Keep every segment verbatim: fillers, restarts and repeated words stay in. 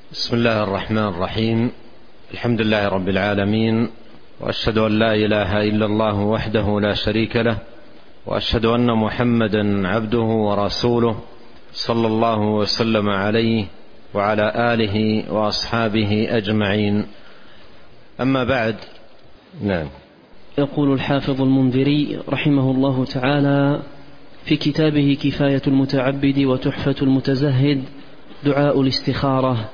بسم الله الرحمن الرحيم. الحمد لله رب العالمين، وأشهد أن لا إله إلا الله وحده لا شريك له، وأشهد أن محمدا عبده ورسوله صلى الله وسلم عليه وعلى آله وأصحابه أجمعين. أما بعد. نعم. يقول الحافظ المنذري رحمه الله تعالى في كتابه كفاية المتعبد وتحفة المتزهد دعاء الاستخارة: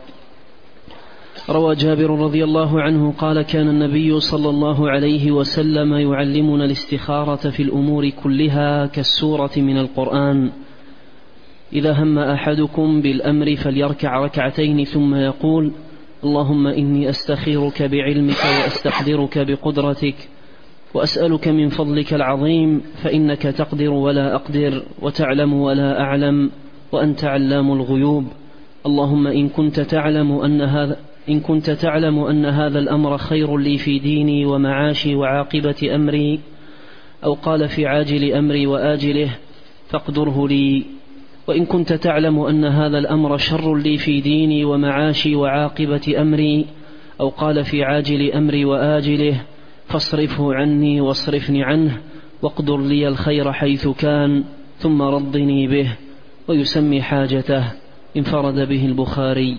روى جابر رضي الله عنه قال: كان النبي صلى الله عليه وسلم يعلمنا الاستخارة في الأمور كلها كالسورة من القرآن. إذا هم أحدكم بالأمر فليركع ركعتين ثم يقول: اللهم إني أستخيرك بعلمك وأستقدرك بقدرتك وأسألك من فضلك العظيم، فإنك تقدر ولا أقدر وتعلم ولا أعلم وأنت علام الغيوب. اللهم إن كنت تعلم أن هذا إن كنت تعلم أن هذا الأمر خير لي في ديني ومعاشي وعاقبة أمري، أو قال في عاجل أمري وآجله، فاقدره لي. وإن كنت تعلم أن هذا الأمر شر لي في ديني ومعاشي وعاقبة أمري، أو قال في عاجل أمري وآجله، فاصرفه عني واصرفني عنه، واقدر لي الخير حيث كان، ثم رضني به. ويسمي حاجته. انفرد به البخاري.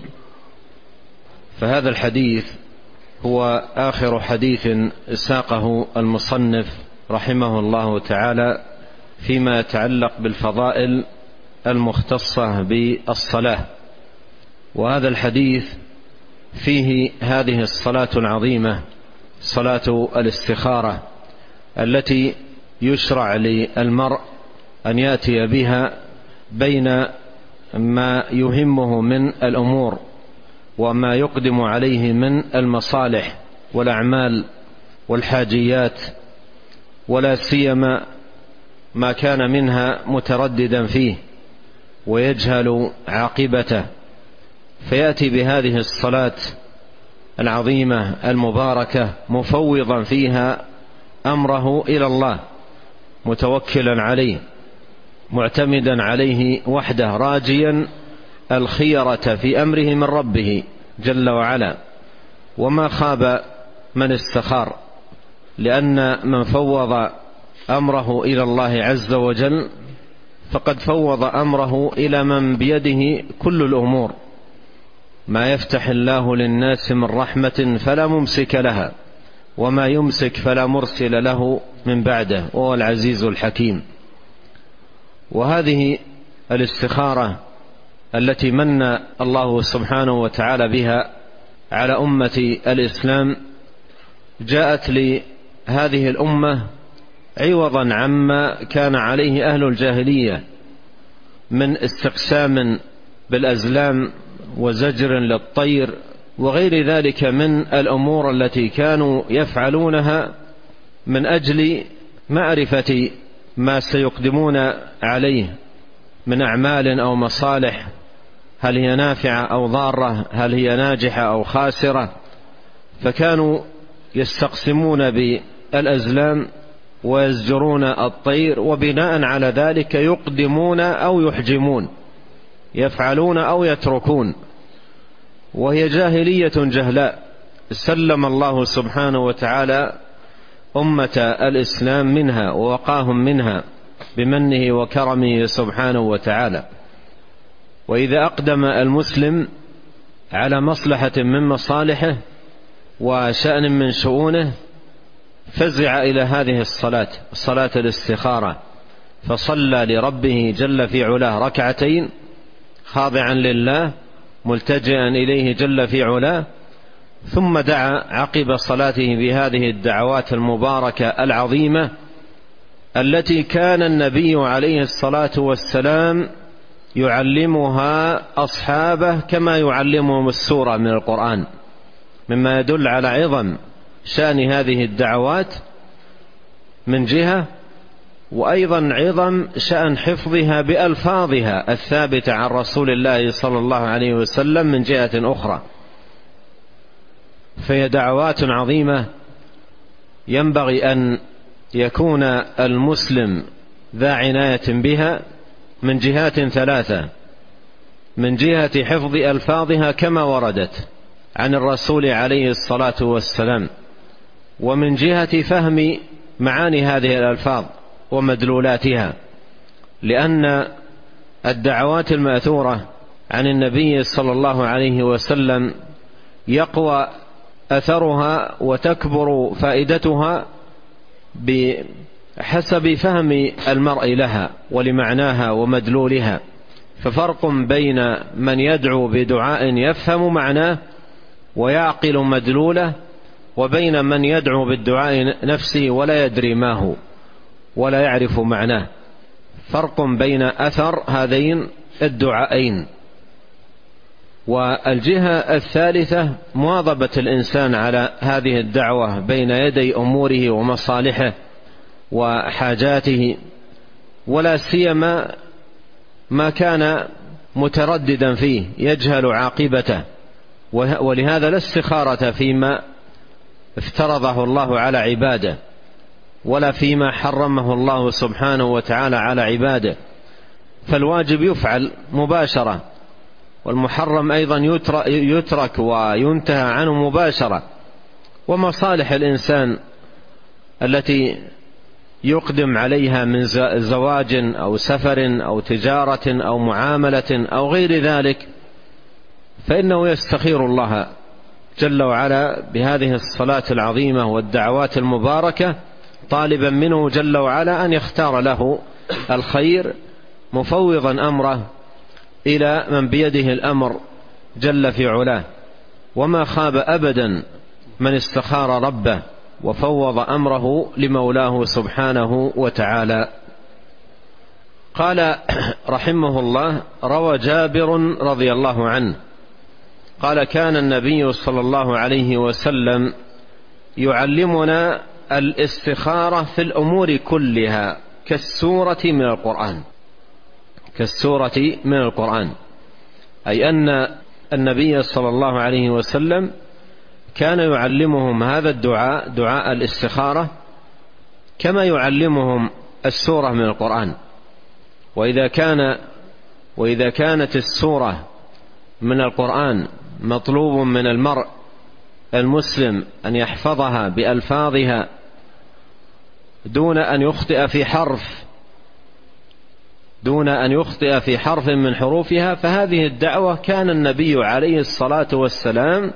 فهذا الحديث هو آخر حديث ساقه المصنف رحمه الله تعالى فيما يتعلق بالفضائل المختصة بالصلاة. وهذا الحديث فيه هذه الصلاة العظيمة، صلاة الاستخارة، التي يشرع للمرء أن يأتي بها بين ما يهمه من الأمور وما يقدم عليه من المصالح والأعمال والحاجيات، ولا سيما ما كان منها مترددا فيه ويجهل عاقبته، فيأتي بهذه الصلاة العظيمة المباركة مفوضا فيها أمره إلى الله، متوكلا عليه، معتمدا عليه وحده، راجيا الخيرة في أمره من ربه جل وعلا. وما خاب من استخار، لأن من فوض أمره إلى الله عز وجل فقد فوض أمره إلى من بيده كل الأمور. ما يفتح الله للناس من رحمة فلا ممسك لها، وما يمسك فلا مرسل له من بعده، وهو العزيز الحكيم. وهذه الاستخارة التي من الله سبحانه وتعالى بها على أمة الإسلام جاءت لهذه الأمة عوضا عما كان عليه أهل الجاهلية من استقسام بالأزلام وزجر للطير وغير ذلك من الأمور التي كانوا يفعلونها من أجل معرفة ما سيقدمون عليه من أعمال أو مصالح، هل هي نافعة أو ضارة، هل هي ناجحة أو خاسرة. فكانوا يستقسمون بالأزلام ويزجرون الطير، وبناء على ذلك يقدمون أو يحجمون، يفعلون أو يتركون. وهي جاهلية جهلاء سلم الله سبحانه وتعالى أمة الإسلام منها ووقاهم منها بمنه وكرمه سبحانه وتعالى. وإذا أقدم المسلم على مصلحة من مصالحه وشأن من شؤونه فزع إلى هذه الصلاة، صلاة الاستخارة، فصلى لربه جل في علاه ركعتين خاضعا لله ملتجئا إليه جل في علاه، ثم دعا عقب صلاته بهذه الدعوات المباركة العظيمة التي كان النبي عليه الصلاة والسلام يعلمها أصحابه كما يعلمهم السورة من القرآن، مما يدل على عظم شأن هذه الدعوات من جهة، وأيضا عظم شأن حفظها بألفاظها الثابتة عن رسول الله صلى الله عليه وسلم من جهة أخرى. فهي دعوات عظيمة ينبغي أن يكون المسلم ذا عناية بها من جهات ثلاثة. من جهة حفظ ألفاظها كما وردت عن الرسول عليه الصلاة والسلام، ومن جهة فهم معاني هذه الألفاظ ومدلولاتها، لأن الدعوات المأثورة عن النبي صلى الله عليه وسلم يقوى أثرها وتكبر فائدتها بحسب فهم المرء لها ولمعناها ومدلولها. ففرق بين من يدعو بدعاء يفهم معناه ويعقل مدلوله، وبين من يدعو بالدعاء نفسه ولا يدري ما هو ولا يعرف معناه. فرق بين أثر هذين الدعائين. والجهة الثالثة مواظبة الإنسان على هذه الدعوة بين يدي أموره ومصالحه وحاجاته، ولا سيما ما كان مترددا فيه يجهل عاقبته، ولهذا لا استخارة فيما افترضه الله على عباده ولا فيما حرمه الله سبحانه وتعالى على عباده، فالواجب يفعل مباشرة، والمحرم أيضا يترك وينتهى عنه مباشرة. ومصالح الإنسان التي يقدم عليها من زواج أو سفر أو تجارة أو معاملة أو غير ذلك، فإنه يستخير الله جل وعلا بهذه الصلاة العظيمة والدعوات المباركة، طالبا منه جل وعلا أن يختار له الخير، مفوضا أمره إلى من بيده الأمر جل في علاه. وما خاب أبدا من استخار ربه وفوض أمره لمولاه سبحانه وتعالى. قال رحمه الله: روى جابر رضي الله عنه قال: كان النبي صلى الله عليه وسلم يعلمنا الاستخارة في الأمور كلها كالسورة من القرآن، كالسورة من القرآن، أي أن النبي صلى الله عليه وسلم كان يعلمهم هذا الدعاء، دعاء الاستخارة، كما يعلمهم السورة من القرآن. وإذا كان وإذا كانت السورة من القرآن مطلوب من المرء المسلم أن يحفظها بألفاظها دون أن يخطئ في حرف دون أن يخطئ في حرف من حروفها، فهذه الدعوة كان النبي عليه الصلاة والسلام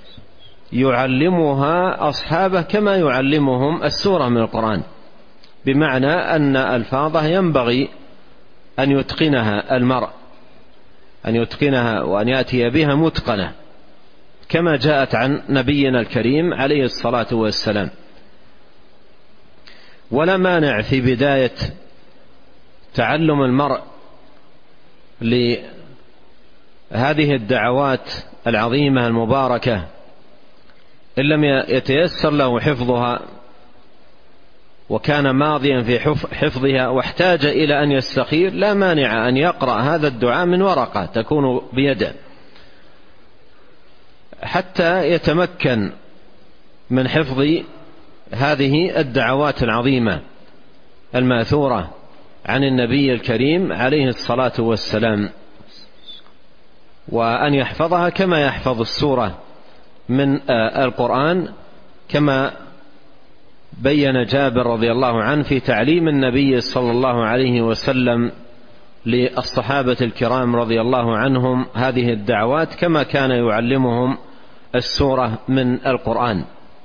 يعلمها أصحابه كما يعلمهم السورة من القرآن، بمعنى أن ألفاظه ينبغي أن يتقنها المرء، أن يتقنها وأن يأتي بها متقنة كما جاءت عن نبينا الكريم عليه الصلاة والسلام. ولا مانع في بداية تعلم المرء لهذه الدعوات العظيمة المباركة إن لم يتيسر له حفظها وكان ماضيا في حفظها واحتاج إلى أن يستخير، لا مانع أن يقرأ هذا الدعاء من ورقة تكون بيده حتى يتمكن من حفظ هذه الدعوات العظيمة المأثورة عن النبي الكريم عليه الصلاة والسلام، وأن يحفظها كما يحفظ السورة من القرآن، كما بين جابر رضي الله عنه في تعليم النبي صلى الله عليه وسلم للصحابة الكرام رضي الله عنهم هذه الدعوات كما كان يعلمهم السورة من القرآن.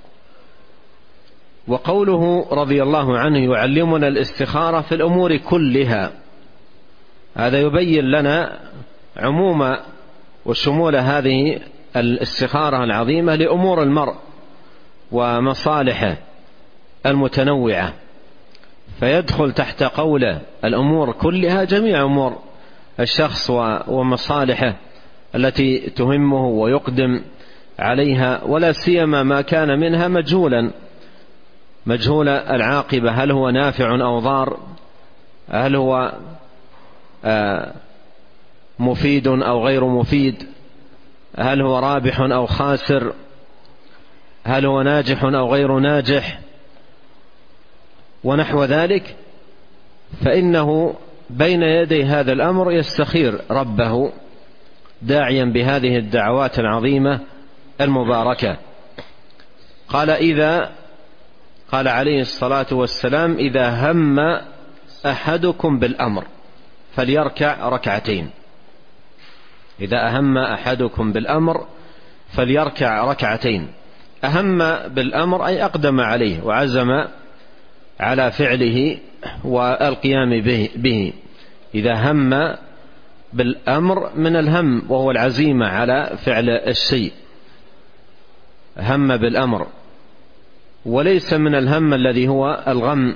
وقوله رضي الله عنه يعلمنا الاستخارة في الأمور كلها، هذا يبين لنا عموم وشمول هذه الاستخارة العظيمة لأمور المرء ومصالحه المتنوعة، فيدخل تحت قوله الأمور كلها جميع أمور الشخص ومصالحه التي تهمه ويقدم عليها، ولا سيما ما كان منها مجهولا مجهول العاقبة، هل هو نافع أو ضار، هل هو مفيد أو غير مفيد، هل هو رابح أو خاسر، هل هو ناجح أو غير ناجح، ونحو ذلك. فإنه بين يدي هذا الأمر يستخير ربه داعيا بهذه الدعوات العظيمة المباركة. قال إذا قال عليه الصلاة والسلام: إذا هم أحدكم بالأمر فليركع ركعتين. إذا أهم أحدكم بالأمر فليركع ركعتين. أهم بالأمر أي أقدم عليه وعزم على فعله والقيام به, به. إذا هم بالأمر من الهم وهو العزيمة على فعل الشيء، هم بالأمر، وليس من الهم الذي هو الغم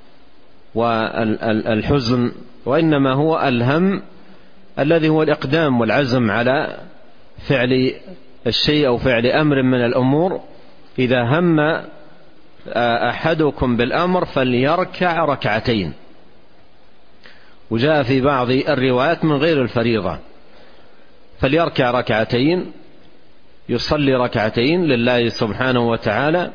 والحزن، وإنما هو الهم الذي هو الإقدام والعزم على فعل الشيء أو فعل أمر من الأمور. إذا هم أحدكم بالأمر فليركع ركعتين. وجاء في بعض الروايات من غير الفريضة: فليركع ركعتين، يصلي ركعتين لله سبحانه وتعالى،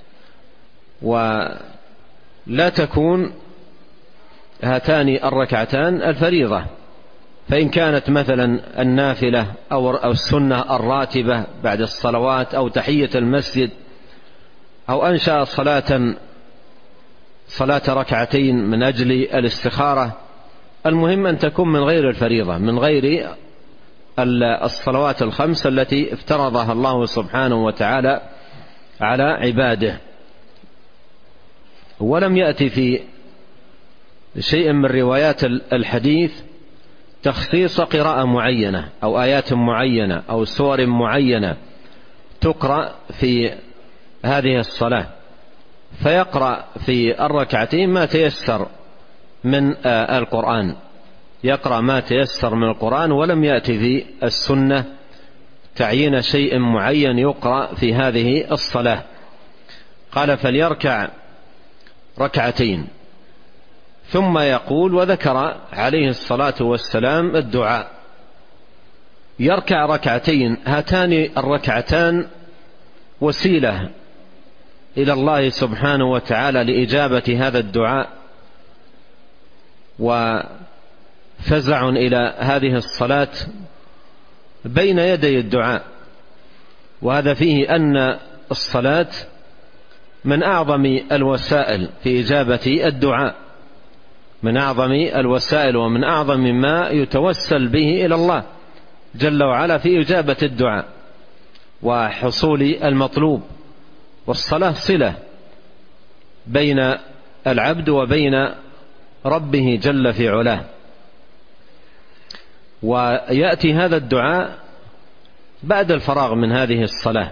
ولا تكون هاتان الركعتان الفريضة. فإن كانت مثلا النافلة أو السنة الراتبة بعد الصلوات أو تحية المسجد أو أنشأ صلاة صلاة ركعتين من أجل الاستخارة، المهم أن تكون من غير الفريضة، من غير الصلوات الخمس التي افترضها الله سبحانه وتعالى على عباده. ولم يأتي في شيء من روايات الحديث تخصيص قراءة معينة أو آيات معينة أو سور معينة تقرأ في هذه الصلاة، فيقرأ في الركعتين ما تيسر من القرآن، يقرأ ما تيسر من القرآن. ولم يأتي في السنة تعيين شيء معين يقرأ في هذه الصلاة. قال: فليركع ركعتين ثم يقول. وذكر عليه الصلاة والسلام الدعاء. يركع ركعتين، هاتان الركعتان وسيلة إلى الله سبحانه وتعالى لإجابة هذا الدعاء، وفزع إلى هذه الصلاة بين يدي الدعاء. وهذا فيه أن الصلاة من أعظم الوسائل في إجابة الدعاء، من أعظم الوسائل ومن أعظم ما يتوسل به إلى الله جل وعلا في إجابة الدعاء وحصول المطلوب. والصلاة صلة بين العبد وبين ربه جل في علاه. ويأتي هذا الدعاء بعد الفراغ من هذه الصلاة،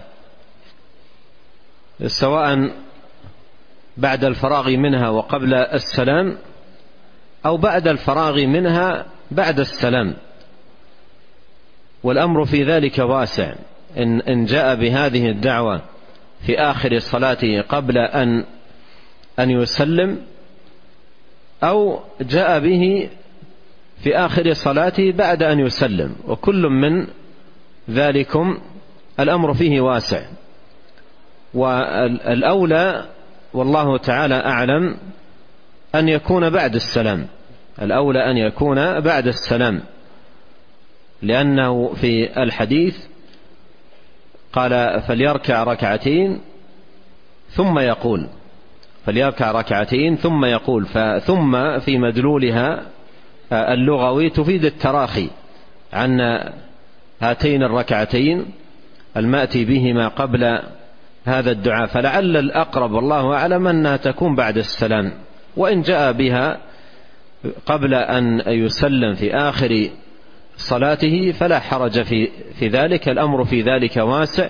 سواء بعد الفراغ منها وقبل السلام أو بعد الفراغ منها بعد السلام. والأمر في ذلك واسع. إن, إن جاء بهذه الدعوة في آخر صلاته قبل أن أن يسلم، أو جاء به في آخر صلاته بعد أن يسلم، وكل من ذلكم الأمر فيه واسع. والأولى والله تعالى أعلم أن يكون بعد السلام، الأولى أن يكون بعد السلام، لأنه في الحديث قال: فليركع ركعتين ثم يقول. فليركع ركعتين ثم يقول. فثم في مدلولها اللغوي تفيد التراخي عن هاتين الركعتين المأتي بهما قبل هذا الدعاء، فلعل الأقرب والله أعلم أنها تكون بعد السلام. وإن جاء بها قبل أن يسلم في آخر صلاته فلا حرج في, في ذلك. الأمر في ذلك واسع،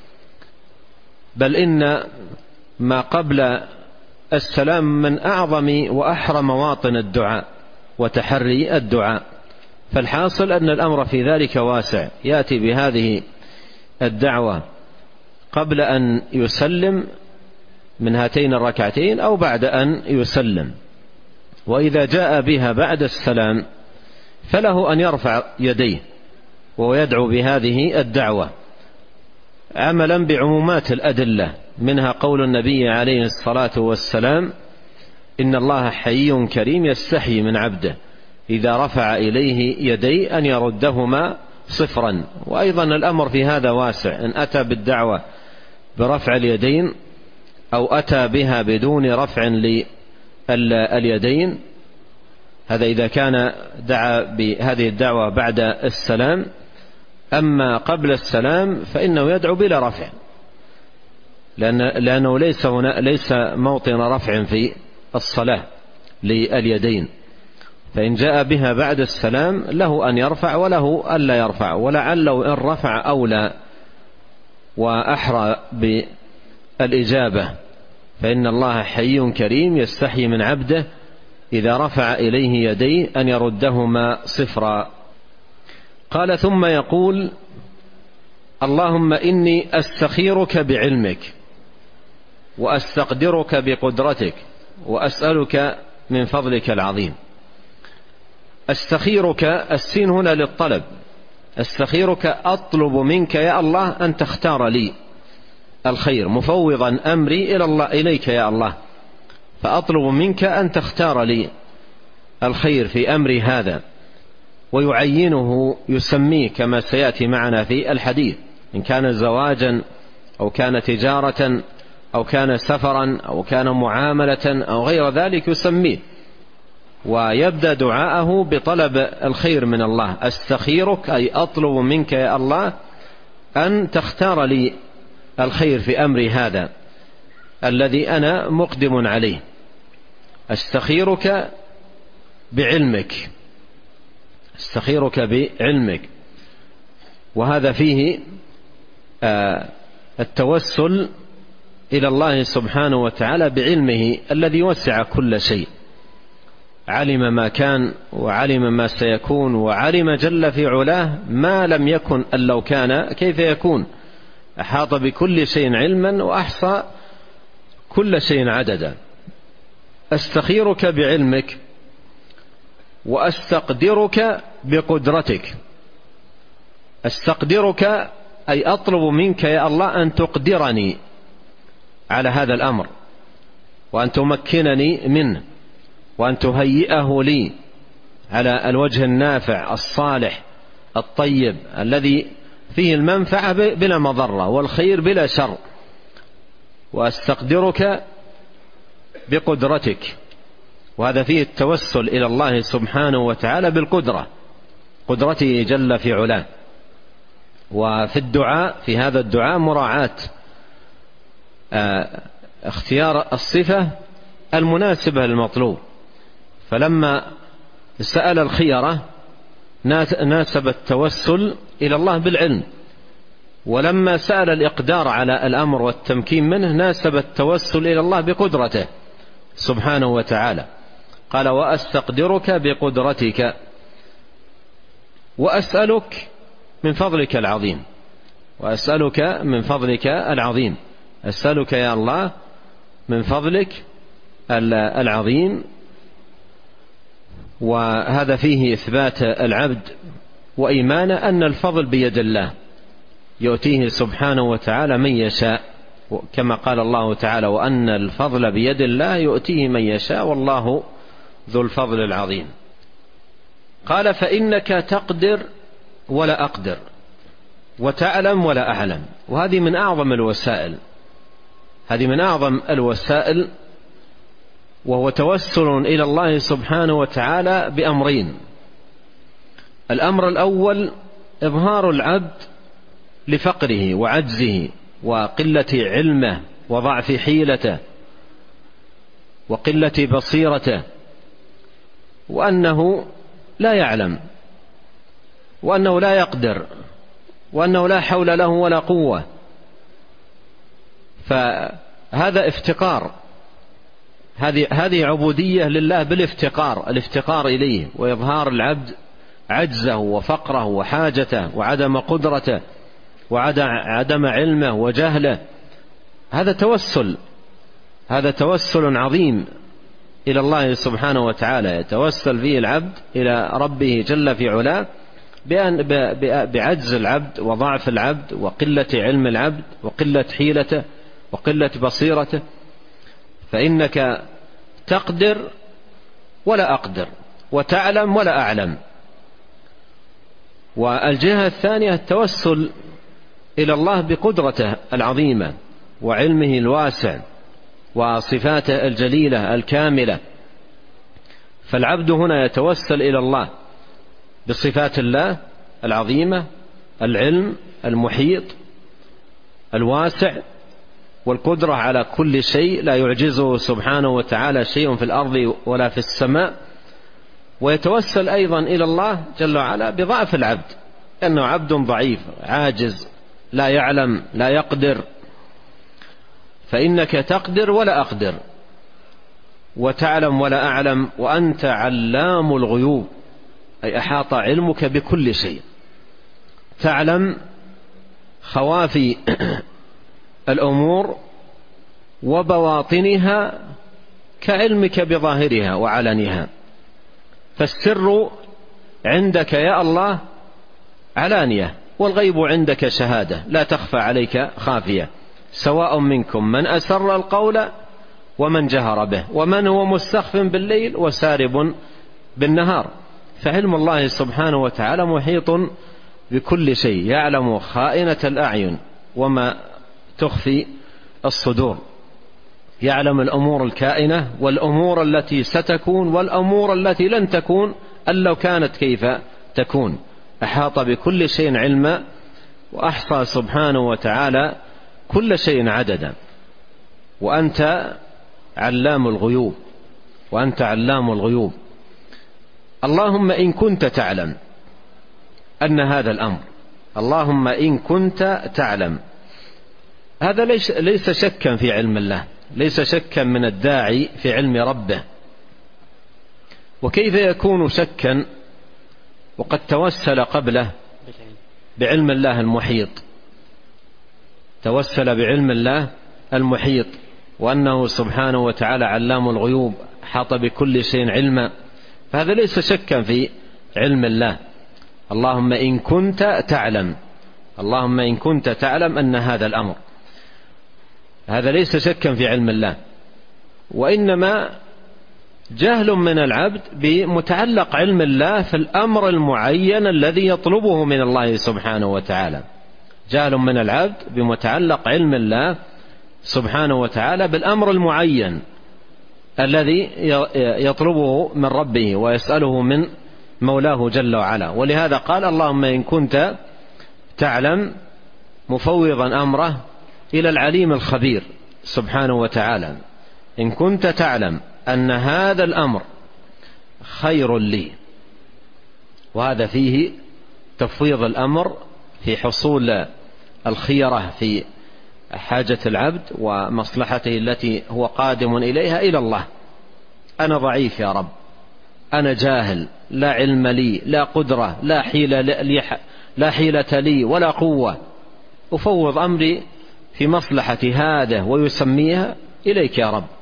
بل إن ما قبل السلام من أعظم وأحرى مواطن الدعاء وتحري الدعاء. فالحاصل أن الأمر في ذلك واسع، يأتي بهذه الدعوة قبل أن يسلم من هاتين الركعتين أو بعد أن يسلم. وإذا جاء بها بعد السلام فله أن يرفع يديه ويدعو بهذه الدعوة عملا بعمومات الأدلة، منها قول النبي عليه الصلاة والسلام: إن الله حيي كريم يستحيي من عبده إذا رفع إليه يديه أن يردهما صفرا. وأيضا الأمر في هذا واسع، إن أتى بالدعوة برفع اليدين أو أتى بها بدون رفع لليدين، هذا إذا كان دعا بهذه الدعوة بعد السلام. أما قبل السلام فإنه يدعو بلا رفع، لأن لأنه ليس هنا ليس موطن رفع في الصلاة لليدين، فإن جاء بها بعد السلام له أن يرفع وله ألا يرفع، ولعله إن رفع أولى وأحرى بالإجابة، فإن الله حي كريم يستحي من عبده إذا رفع إليه يديه أن يردهما صفرا. قال ثم يقول: اللهم إني أستخيرك بعلمك وأستقدرك بقدرتك وأسألك من فضلك العظيم. أستخيرك، السين هنا للطلب، أستخيرك أطلب منك يا الله أن تختار لي الخير، مفوضا أمري إلى الله إليك يا الله، فأطلب منك أن تختار لي الخير في أمري هذا، ويعينه يسميه كما سيأتي معنا في الحديث، إن كان زواجا أو كان تجارة أو كان سفرا أو كان معاملة أو غير ذلك يسميه، ويبدأ دعاءه بطلب الخير من الله. أستخيرك أي أطلب منك يا الله أن تختار لي الخير في أمري هذا الذي أنا مقدم عليه. أستخيرك بعلمك، أستخيرك بعلمك، وهذا فيه آه التوسل إلى الله سبحانه وتعالى بعلمه الذي وسع كل شيء، علم ما كان وعلم ما سيكون، وعلم جل في علاه ما لم يكن أن لو كان كيف يكون، أحاط بكل شيء علما وأحصى كل شيء عددا. أستخيرك بعلمك وأستقدرك بقدرتك. أستقدرك أي أطلب منك يا الله أن تقدرني على هذا الأمر، وأن تمكنني منه، وأن تهيئه لي على الوجه النافع الصالح الطيب الذي فيه المنفعة بلا مضرة والخير بلا شر. وأستقدرك بقدرتك، وهذا فيه التوسل إلى الله سبحانه وتعالى بالقدرة، قدرته جل في علاه. وفي الدعاء في هذا الدعاء مراعاة آه اختيار الصفة المناسبة للمطلوب، فلما سأل الخيرة ناسب التوسل إلى الله بالعلم، ولما سأل الإقدار على الأمر والتمكين منه ناسب التوسل إلى الله بقدرته سبحانه وتعالى. قال: وأستقدرك بقدرتك وأسألك من فضلك العظيم. وأسألك من فضلك العظيم، أسألك يا الله من فضلك العظيم. وهذا فيه إثبات العبد وإيمانه أن الفضل بيد الله يؤتيه سبحانه وتعالى من يشاء، كما قال الله تعالى: وأن الفضل بيد الله يؤتيه من يشاء والله ذو الفضل العظيم. قال: فإنك تقدر ولا أقدر، وتعلم ولا أعلم. وهذه من أعظم الوسائل، هذه من أعظم الوسائل، وهو توسل إلى الله سبحانه وتعالى بأمرين. الأمر الأول إظهار العبد لفقره وعجزه وقلة علمه وضعف حيلته وقلة بصيرته، وأنه لا يعلم، وأنه لا يقدر، وأنه لا حول له ولا قوة. فهذا افتقار، هذه هذه عبودية لله بالافتقار، الافتقار إليه، وإظهار العبد عجزه وفقره وحاجته وعدم قدرته وعدم علمه وجهله. هذا توسل، هذا توسل عظيم إلى الله سبحانه وتعالى، يتوسل فيه العبد إلى ربه جل في علاه بأن بعجز العبد وضعف العبد وقلة علم العبد وقلة حيلته وقلة بصيرته. فإنك تقدر ولا أقدر، وتعلم ولا أعلم. والجهة الثانية التوسل إلى الله بقدرته العظيمة وعلمه الواسع وصفاته الجليلة الكاملة. فالعبد هنا يتوسل إلى الله بصفات الله العظيمة، العلم المحيط الواسع، والقدرة على كل شيء، لا يعجزه سبحانه وتعالى شيء في الأرض ولا في السماء. ويتوسل أيضا إلى الله جل وعلا بضعف العبد، لأنه عبد ضعيف عاجز لا يعلم لا يقدر، فإنك تقدر ولا أقدر، وتعلم ولا أعلم، وأنت علام الغيوب، أي أحاط علمك بكل شيء، تعلم خوافي الأمور وبواطنها كعلمك بظاهرها وعلنها. فالسر عندك يا الله علانية، والغيب عندك شهادة لا تخفى عليك خافية، سواء منكم من أسر القول ومن جهر به، ومن هو مستخف بالليل وسارب بالنهار. فعلم الله سبحانه وتعالى محيط بكل شيء، يعلم خائنة الأعين وما تخفي الصدور، يعلم الأمور الكائنة والأمور التي ستكون والأمور التي لن تكون أن لو كانت كيف تكون. أحاط بكل شيء علما، وأحصى سبحانه وتعالى كل شيء عددا. وأنت علام الغيوب، وأنت علام الغيوب. اللهم إن كنت تعلم أن هذا الأمر، اللهم إن كنت تعلم، هذا ليس, ليس شكا في علم الله، ليس شكا من الداعي في علم ربه. وكيف يكون شكا وقد توسل قبله بعلم الله المحيط، توسل بعلم الله المحيط، وأنه سبحانه وتعالى علام الغيوب حاط بكل شيء علما، فهذا ليس شكا في علم الله. اللهم إن كنت تعلم، اللهم إن كنت تعلم أن هذا الأمر، هذا ليس شكا في علم الله، وإنما جهل من العبد بمتعلق علم الله في الأمر المعين الذي يطلبه من الله سبحانه وتعالى. جهل من العبد بمتعلق علم الله سبحانه وتعالى بالأمر المعين الذي يطلبه من ربه ويسأله من مولاه جل وعلا. ولهذا قال اللهم إن كنت تعلم، مفوضا أمره إلى العليم الخبير سبحانه وتعالى. إن كنت تعلم أن هذا الأمر خير لي، وهذا فيه تفويض الأمر في حصول الخيرة في حاجة العبد ومصلحته التي هو قادم إليها إلى الله. أنا ضعيف يا رب، أنا جاهل، لا علم لي، لا قدرة، لا حيلة لي, لا حيلة لي ولا قوة، أفوض أمري في مصلحة هذا ويسميها إليك يا رب.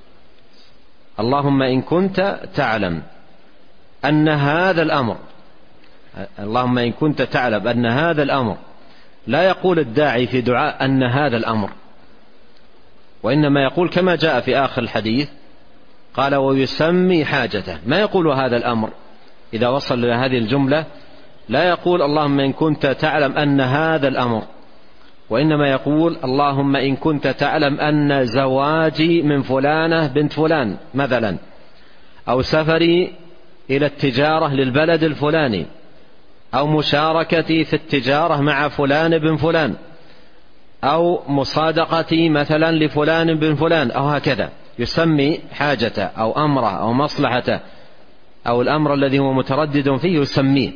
اللهم إن كنت تعلم أن هذا الأمر، اللهم إن كنت تعلم أن هذا الأمر، لا يقول الداعي في دعاء أن هذا الأمر، وإنما يقول كما جاء في آخر الحديث قال ويسمي حاجته، ما يقول هذا الأمر. إذا وصل إلى هذه الجملة لا يقول اللهم إن كنت تعلم أن هذا الأمر، وإنما يقول اللهم إن كنت تعلم أن زواجي من فلانة بنت فلان مثلا، أو سفري إلى التجارة للبلد الفلاني، أو مشاركتي في التجارة مع فلان بن فلان، أو مصادقتي مثلا لفلان بن فلان، أو هكذا يسمي حاجته أو أمره أو مصلحته أو الأمر الذي هو متردد فيه يسميه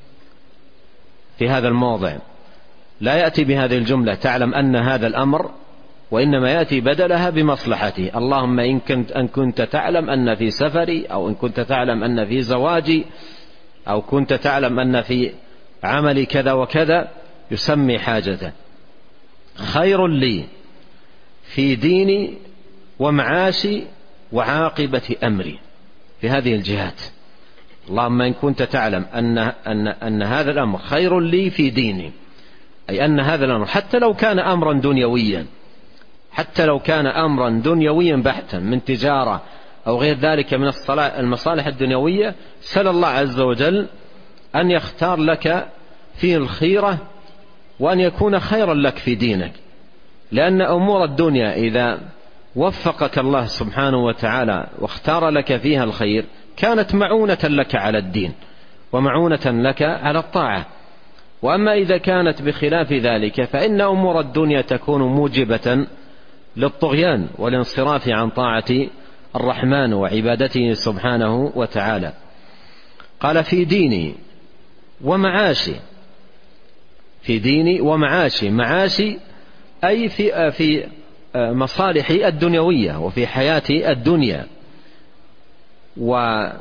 في هذا الموضع. لا يأتي بهذه الجملة تعلم أن هذا الأمر، وإنما يأتي بدلها بمصلحته. اللهم إن كنت, أن كنت تعلم أن في سفري، أو إن كنت تعلم أن في زواجي، أو كنت تعلم أن في عملي كذا وكذا، يسمي حاجته. خير لي في ديني ومعاشي وعاقبة أمري، في هذه الجهات. اللهم إن كنت تعلم أن, أن, أن هذا الأمر خير لي في ديني، أي أن هذا الأمر حتى لو كان أمرا دنيويا، حتى لو كان أمرا دنيويا بحتا من تجارة أو غير ذلك من المصالح الدنيوية، سأل الله عز وجل أن يختار لك فيه الخيرة وأن يكون خيرا لك في دينك، لأن أمور الدنيا إذا وفقك الله سبحانه وتعالى واختار لك فيها الخير كانت معونة لك على الدين ومعونة لك على الطاعة. وأما إذا كانت بخلاف ذلك فإن أمور الدنيا تكون موجبة للطغيان والانصراف عن طاعة الرحمن وعبادته سبحانه وتعالى. قال في ديني ومعاشي، في ديني ومعاشي، معاشي أي في في مصالحي الدنيوية وفي حياتي الدنيا، وعاقبة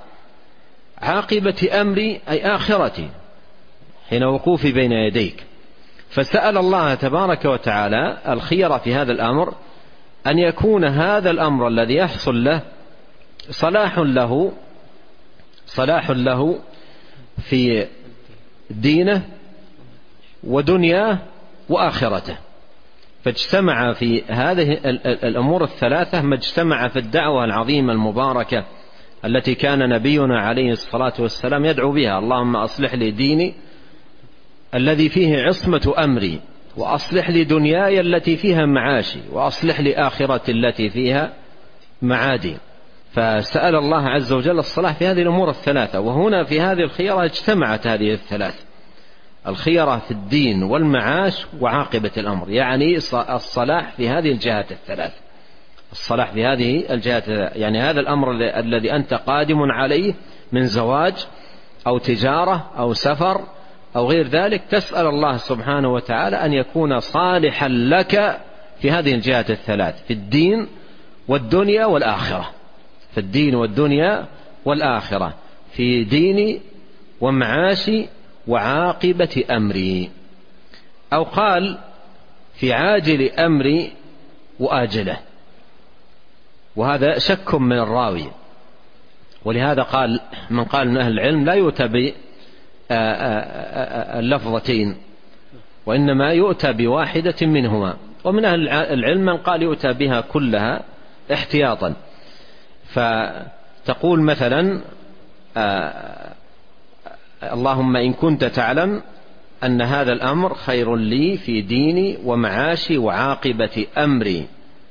أمري أي آخرتي حين وقوفي بين يديك. فسأل الله تبارك وتعالى الخير في هذا الأمر، أن يكون هذا الأمر الذي يحصل له صلاح له صلاح له في دينه ودنياه وآخرته. فاجتمع في هذه الأمور الثلاثة ما اجتمع في الدعوة العظيمة المباركة التي كان نبينا عليه الصلاة والسلام يدعو بها: اللهم أصلح لي ديني الذي فيه عصمة أمري، وأصلح لي دنياي التي فيها معاشي، وأصلح لي آخرتي التي فيها معادي. فسأل الله عز وجل الصلاح في هذه الأمور الثلاثة. وهنا في هذه الخيرة اجتمعت هذه الثلاث: الخيرة في الدين والمعاش وعاقبة الأمر، يعني الصلاح في هذه الجهات الثلاث، الصلاح في هذه الجهات، يعني هذا الأمر الذي أنت قادم عليه من زواج أو تجارة أو سفر أو غير ذلك، تسأل الله سبحانه وتعالى أن يكون صالحا لك في هذه الجهات الثلاث: في الدين والدنيا والآخرة، في الدين والدنيا والآخرة، في ديني ومعاشي وعاقبة أمري. أو قال في عاجل أمري وآجله، وهذا شك من الراوي، ولهذا قال من قال من أهل العلم لا يؤتى باللفظتين وإنما يؤتى بواحدة منهما، ومن أهل العلم من قال يؤتى بها كلها احتياطا. فتقول مثلا اللهم إن كنت تعلم أن هذا الأمر خير لي في ديني ومعاشي وعاقبة أمري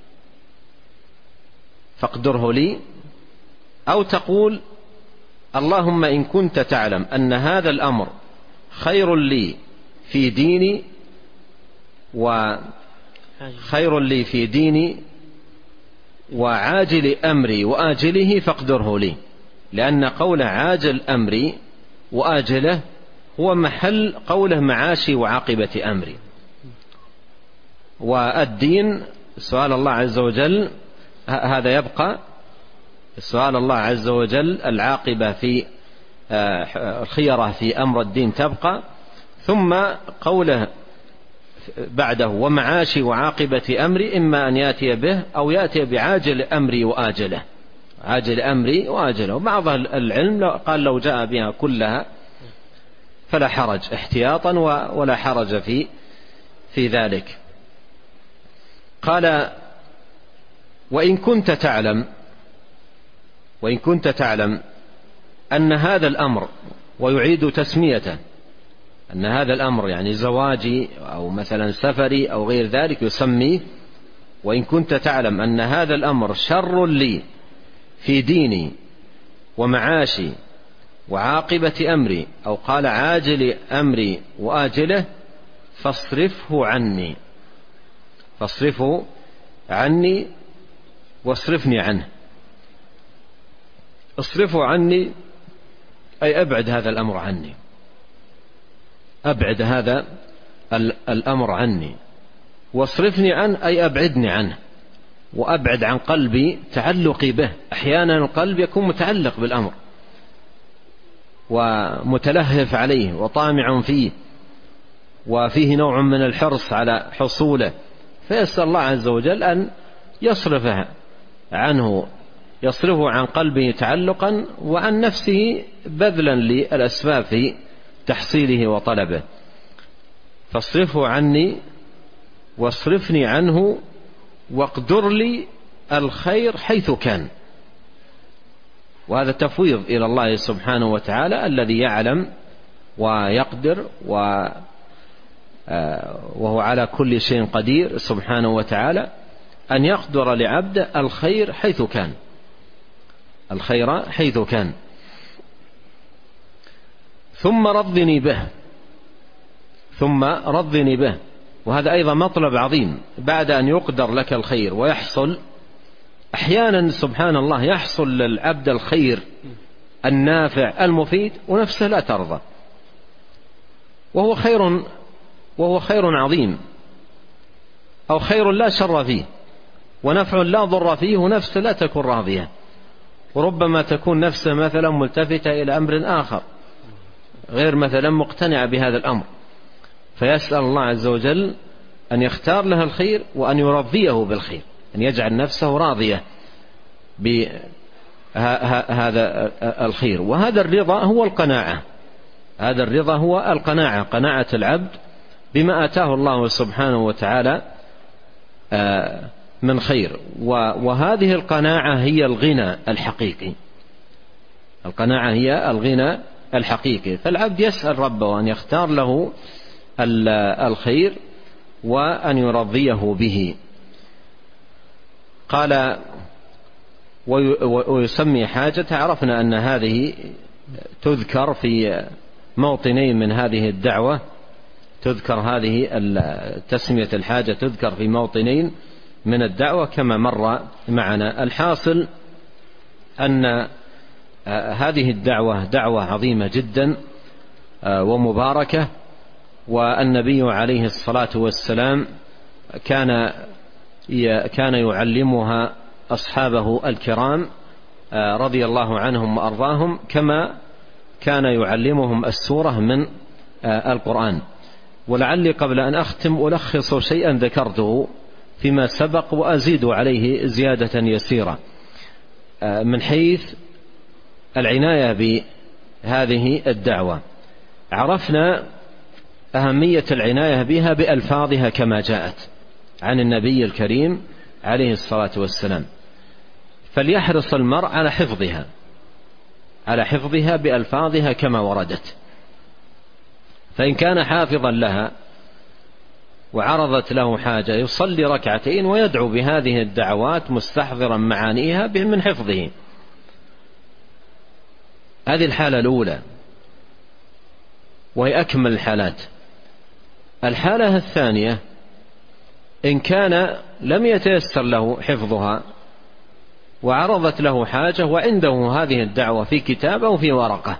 فاقدره لي. أو تقول اللهم إن كنت تعلم أن هذا الأمر خير لي في ديني وخير لي في ديني وعاجل أمري وآجله فاقدره لي، لأن قول عاجل أمري وآجله هو محل قوله معاشي وعاقبة أمري. والدين سؤال الله عز وجل هذا يبقى، سؤال الله عز وجل العاقبة في الخيرة في أمر الدين تبقى، ثم قوله بعده ومعاشي وعاقبة أمري إما أن يأتي به أو يأتي بعاجل أمري وآجله، عاجل أمري وآجله. وبعض العلم قال لو جاء بها كلها فلا حرج احتياطا ولا حرج في في ذلك. قال وإن كنت تعلم وإن كنت تعلم أن هذا الأمر، ويعيد تسميته، أن هذا الأمر يعني زواجي أو مثلا سفري أو غير ذلك يسميه وإن كنت تعلم أن هذا الأمر شر لي في ديني ومعاشي وعاقبة أمري، أو قال عاجل أمري وآجله فاصرفه عني، فاصرفه عني واصرفني عنه. اصرفه عني أي أبعد هذا الأمر عني، أبعد هذا الأمر عني، واصرفني عنه أي أبعدني عنه، وأبعد عن قلبي تعلقي به. أحيانا القلب يكون متعلق بالأمر ومتلهف عليه وطامع فيه وفيه نوع من الحرص على حصوله، فيسأل الله عز وجل أن يصرفه عنه، يصرفه عن قلبه تعلقا وعن نفسه بذلا للأسباب في تحصيله وطلبه. فاصرفه عني واصرفني عنه واقدر لي الخير حيث كان. وهذا تفويض إلى الله سبحانه وتعالى الذي يعلم ويقدر وهو على كل شيء قدير سبحانه وتعالى، أن يقدر لعبده الخير حيث كان، الخير حيث كان. ثم رضني به، ثم رضني به، وهذا أيضا مطلب عظيم. بعد أن يقدر لك الخير ويحصل، أحيانا سبحان الله يحصل للعبد الخير النافع المفيد ونفسه لا ترضى، وهو خير وهو خير عظيم، أو خير لا شر فيه ونفع لا ضر فيه ونفسه لا تكون راضية، وربما تكون نفسه مثلا ملتفتة إلى أمر آخر غير مثلا مقتنعة بهذا الأمر، فيسأل الله عز وجل أن يختار له الخير وأن يرضيه بالخير، أن يجعل نفسه راضية بهذا الخير. وهذا الرضا هو القناعة، هذا الرضا هو القناعة، قناعة العبد بما آتاه الله سبحانه وتعالى من خير. وهذه القناعة هي الغنى الحقيقي، القناعة هي الغنى الحقيقي. فالعبد يسأل ربه أن يختار له الخير وأن يرضيه به. قال ويسمي حاجته. عرفنا أن هذه تذكر في موطنين من هذه الدعوة، تذكر هذه تسمية الحاجة تذكر في موطنين من الدعوة كما مر معنا. الحاصل أن هذه الدعوة دعوة عظيمة جدا ومباركة، والنبي عليه الصلاة والسلام كان كان يعلمها أصحابه الكرام رضي الله عنهم وأرضاهم، كما كان يعلمهم السورة من القرآن. ولعلي قبل أن أختم ألخص شيئا ذكرته فيما سبق وأزيد عليه زيادة يسيرة من حيث العناية بهذه الدعوة. عرفنا أهمية العناية بها بألفاظها كما جاءت عن النبي الكريم عليه الصلاة والسلام، فليحرص المرء على حفظها، على حفظها بألفاظها كما وردت. فإن كان حافظا لها وعرضت له حاجة يصلي ركعتين ويدعو بهذه الدعوات مستحضرا معانيها من حفظه. هذه الحالة الأولى وهي أكمل الحالات. الحالة الثانية إن كان لم يتيسر له حفظها وعرضت له حاجة وعنده هذه الدعوة في كتاب أو في ورقة،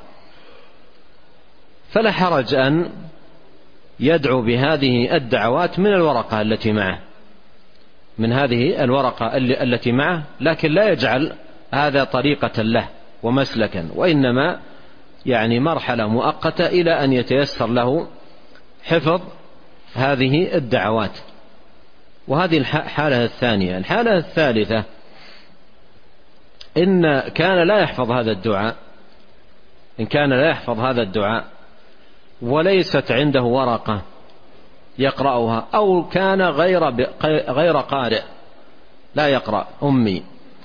فلا حرج أن يدعو بهذه الدعوات من الورقة التي معه، من هذه الورقة التي معه، لكن لا يجعل هذا طريقة له ومسلكا، وإنما يعني مرحلة مؤقتة إلى أن يتيسر له حفظ هذه الدعوات. وهذه الحالة الثانية. الحالة الثالثة إن كان لا يحفظ هذا الدعاء، إن كان لا يحفظ هذا الدعاء وليست عنده ورقة يقرأها، أو كان غير غير قارئ لا يقرأ أمي،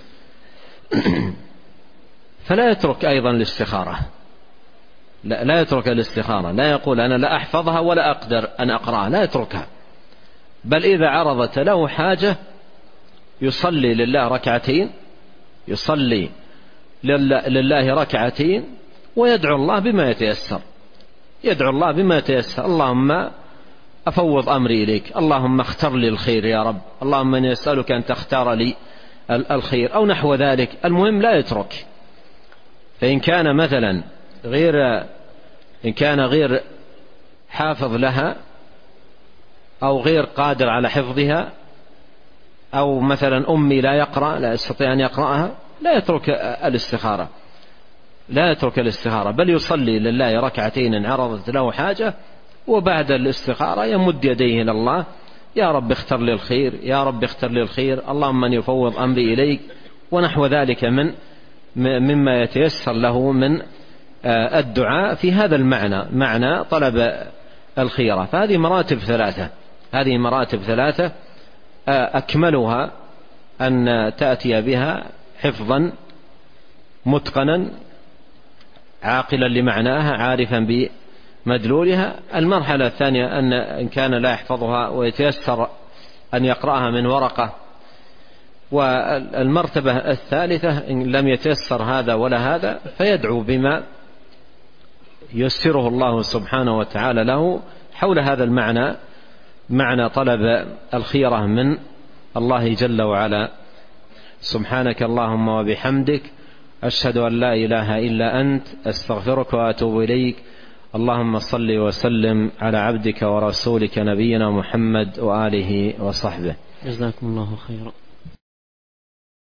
فلا يترك أيضا الاستخارة، لا, لا يترك الاستخارة، لا يقول أنا لا أحفظها ولا أقدر أن أقرأها، لا يتركها، بل إذا عرضت له حاجة يصلي لله ركعتين، يصلي لله ركعتين ويدعو الله بما يتيسر، يدعو الله بما يتيسر. اللهم أفوض أمري إليك، اللهم اختر لي الخير يا رب، اللهم أني أسألك أن تختار لي الخير، أو نحو ذلك. المهم لا يترك. فإن كان مثلا غير إن كان غير حافظ لها أو غير قادر على حفظها، أو مثلا أمي لا يقرأ لا يستطيع أن يقرأها، لا يترك الاستخارة، لا يترك الاستخارة، بل يصلي لله ركعتين إن عرضت له حاجة، وبعد الاستخارة يمد يديه إلى الله، يا رب اختر لي الخير، يا رب اختر لي الخير، اللهم من يفوض أمري إليك، ونحو ذلك من مما يتيسر له من الدعاء في هذا المعنى، معنى طلب الخيرة. فهذه مراتب ثلاثة، هذه مراتب ثلاثة أكملها أن تأتي بها حفظا متقنا عاقلا لمعناها عارفا مدلولها. المرحلة الثانية أن إن كان لا يحفظها ويتيسر أن يقرأها من ورقة. والمرتبة الثالثة إن لم يتيسر هذا ولا هذا فيدعو بما يسره الله سبحانه وتعالى له حول هذا المعنى، معنى طلب الخيرة من الله جل وعلا. سبحانك اللهم وبحمدك أشهد أن لا إله إلا أنت أستغفرك وأتوب إليك. اللهم صل وسلم على عبدك ورسولك نبينا محمد وآله وصحبه. جزاكم الله خيرا.